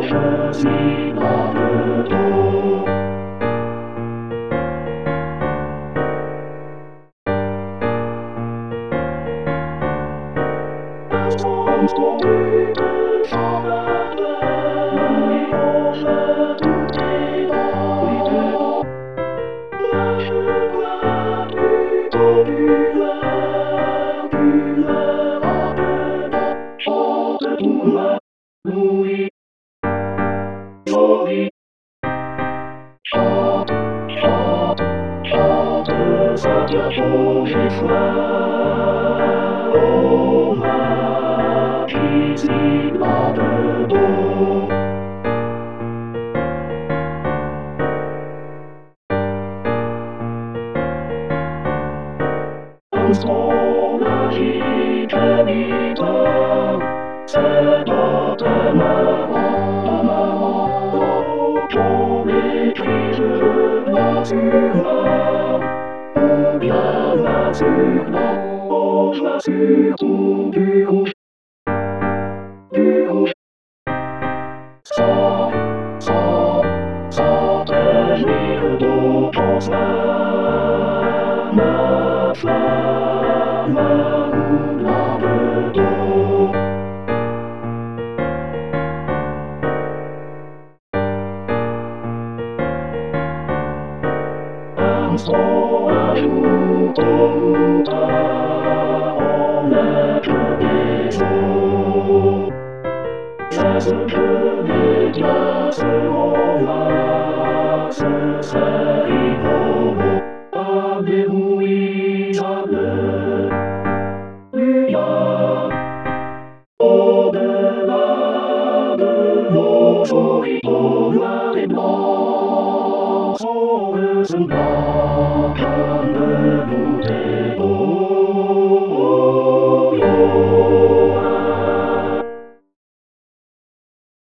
je suis dans le dos. Instantané de chanteur, quand je doutais dans la chevelure du ardent, chante douleur, Louis, Jolie, chante, chante, chante, ça tient chaud chez soi. Oh, ma ici dans le dos. Instant magique vite, c'est de me qu'on maîtrise l'azur, ou bien l'azur blanc, surtout du rouge, sans, sans tenir d'autres flammes, flammes dans le dos. Instant ajoute au tard, on met des eaux. Laisse que les glaces relaxent, c'est rigolo. Avez-vous jamais vu au-delà de nos horizons noirs et blancs, sans le